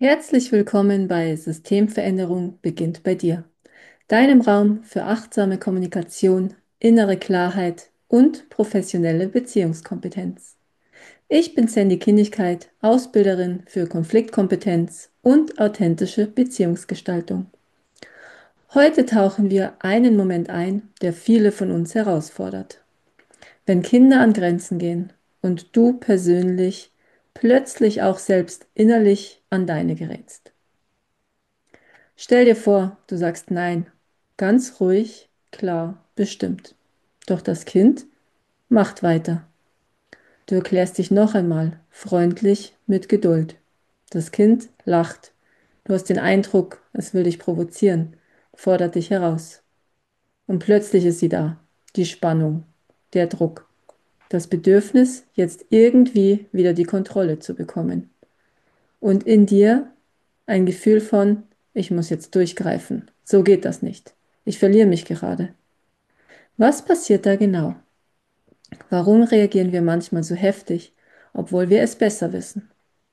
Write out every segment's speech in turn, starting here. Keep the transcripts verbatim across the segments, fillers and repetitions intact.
Herzlich willkommen bei Systemveränderung beginnt bei dir, deinem Raum für achtsame Kommunikation, innere Klarheit und professionelle Beziehungskompetenz. Ich bin Sandy Kinnigkeit, Ausbilderin für Konfliktkompetenz und authentische Beziehungsgestaltung. Heute tauchen wir einen Moment ein, der viele von uns herausfordert. Wenn Kinder an Grenzen gehen und du persönlich plötzlich auch selbst innerlich an deine gerätst. Stell dir vor, du sagst nein, ganz ruhig, klar, bestimmt. Doch das Kind macht weiter. Du erklärst dich noch einmal, freundlich, mit Geduld. Das Kind lacht. Du hast den Eindruck, es will dich provozieren, fordert dich heraus. Und plötzlich ist sie da, die Spannung, der Druck, das Bedürfnis, jetzt irgendwie wieder die Kontrolle zu bekommen. Und in dir ein Gefühl von, ich muss jetzt durchgreifen. So geht das nicht. Ich verliere mich gerade. Was passiert da genau? Warum reagieren wir manchmal so heftig, obwohl wir es besser wissen?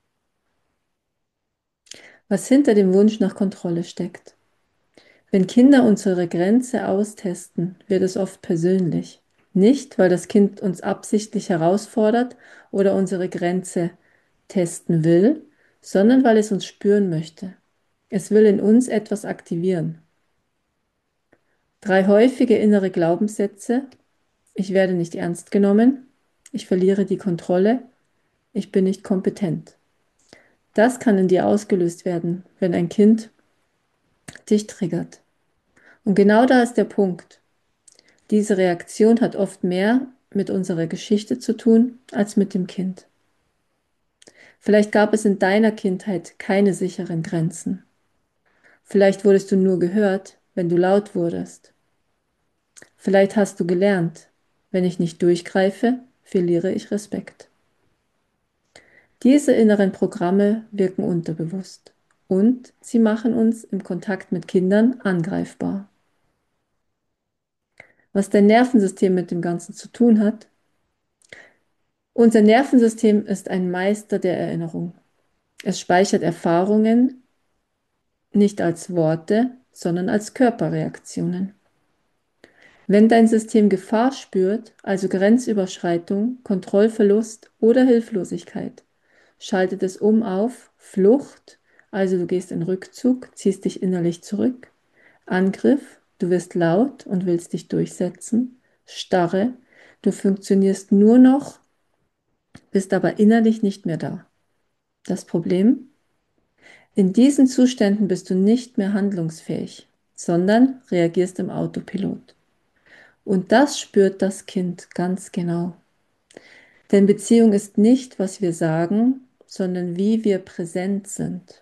Was hinter dem Wunsch nach Kontrolle steckt? Wenn Kinder unsere Grenze austesten, wird es oft persönlich. Nicht, weil das Kind uns absichtlich herausfordert oder unsere Grenze testen will, sondern weil es uns spüren möchte. Es will in uns etwas aktivieren. Drei häufige innere Glaubenssätze: Ich werde nicht ernst genommen, ich verliere die Kontrolle, ich bin nicht kompetent. Das kann in dir ausgelöst werden, wenn ein Kind dich triggert. Und genau da ist der Punkt. Diese Reaktion hat oft mehr mit unserer Geschichte zu tun als mit dem Kind. Vielleicht gab es in deiner Kindheit keine sicheren Grenzen. Vielleicht wurdest du nur gehört, wenn du laut wurdest. Vielleicht hast du gelernt, wenn ich nicht durchgreife, verliere ich Respekt. Diese inneren Programme wirken unterbewusst und sie machen uns im Kontakt mit Kindern angreifbar. Was dein Nervensystem mit dem Ganzen zu tun hat? Unser Nervensystem ist ein Meister der Erinnerung. Es speichert Erfahrungen nicht als Worte, sondern als Körperreaktionen. Wenn dein System Gefahr spürt, also Grenzüberschreitung, Kontrollverlust oder Hilflosigkeit, schaltet es um auf Flucht, also du gehst in Rückzug, ziehst dich innerlich zurück, Angriff, du wirst laut und willst dich durchsetzen, Starre, du funktionierst nur noch, bist aber innerlich nicht mehr da. Das Problem? In diesen Zuständen bist du nicht mehr handlungsfähig, sondern reagierst im Autopilot. Und das spürt das Kind ganz genau. Denn Beziehung ist nicht, was wir sagen, sondern wie wir präsent sind.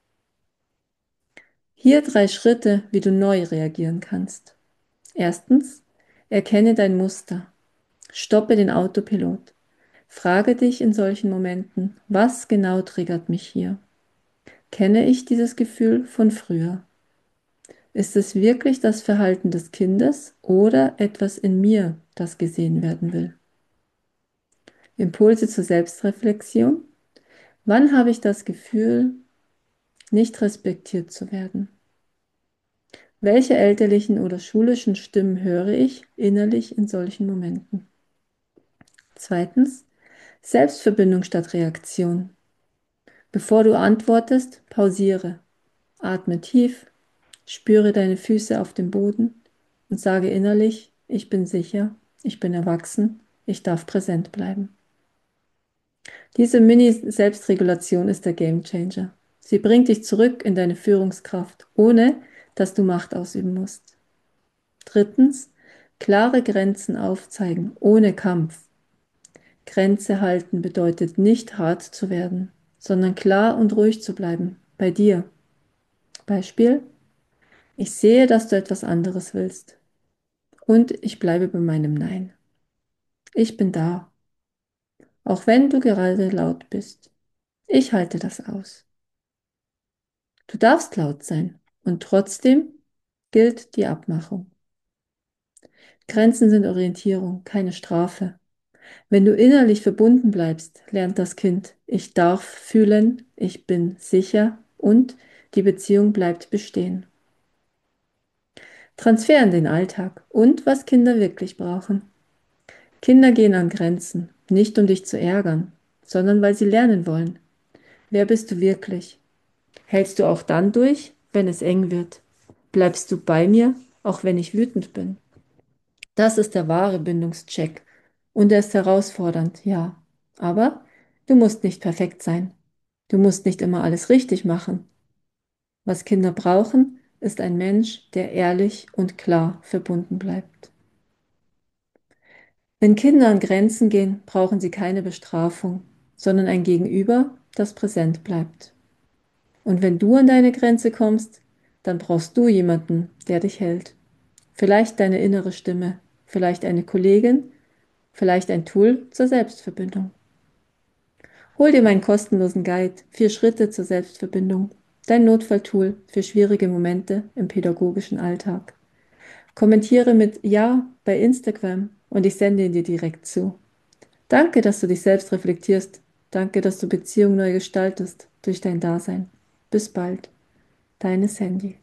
Hier drei Schritte, wie du neu reagieren kannst. Erstens, erkenne dein Muster. Stoppe den Autopilot. Frage dich in solchen Momenten, was genau triggert mich hier? Kenne ich dieses Gefühl von früher? Ist es wirklich das Verhalten des Kindes oder etwas in mir, das gesehen werden will? Impulse zur Selbstreflexion. Wann habe ich das Gefühl, nicht respektiert zu werden? Welche elterlichen oder schulischen Stimmen höre ich innerlich in solchen Momenten? Zweitens, Selbstverbindung statt Reaktion. Bevor du antwortest, pausiere, atme tief, spüre deine Füße auf dem Boden und sage innerlich, ich bin sicher, ich bin erwachsen, ich darf präsent bleiben. Diese Mini-Selbstregulation ist der Gamechanger. Sie bringt dich zurück in deine Führungskraft, ohne dass du Macht ausüben musst. Drittens, klare Grenzen aufzeigen, ohne Kampf. Grenze halten bedeutet nicht hart zu werden, sondern klar und ruhig zu bleiben, bei dir. Beispiel: Ich sehe, dass du etwas anderes willst und ich bleibe bei meinem Nein. Ich bin da, auch wenn du gerade laut bist. Ich halte das aus. Du darfst laut sein und trotzdem gilt die Abmachung. Grenzen sind Orientierung, keine Strafe. Wenn du innerlich verbunden bleibst, lernt das Kind, ich darf fühlen, ich bin sicher und die Beziehung bleibt bestehen. Transfer in den Alltag und was Kinder wirklich brauchen. Kinder gehen an Grenzen, nicht um dich zu ärgern, sondern weil sie lernen wollen. Wer bist du wirklich? Hältst du auch dann durch, wenn es eng wird? Bleibst du bei mir, auch wenn ich wütend bin? Das ist der wahre Bindungscheck. Und er ist herausfordernd, ja. Aber du musst nicht perfekt sein. Du musst nicht immer alles richtig machen. Was Kinder brauchen, ist ein Mensch, der ehrlich und klar verbunden bleibt. Wenn Kinder an Grenzen gehen, brauchen sie keine Bestrafung, sondern ein Gegenüber, das präsent bleibt. Und wenn du an deine Grenze kommst, dann brauchst du jemanden, der dich hält. Vielleicht deine innere Stimme, vielleicht eine Kollegin, vielleicht ein Tool zur Selbstverbindung. Hol dir meinen kostenlosen Guide, vier Schritte zur Selbstverbindung, dein Notfalltool für schwierige Momente im pädagogischen Alltag. Kommentiere mit Ja bei Instagram und ich sende ihn dir direkt zu. Danke, dass du dich selbst reflektierst. Danke, dass du Beziehungen neu gestaltest durch dein Dasein. Bis bald, deine Sandy.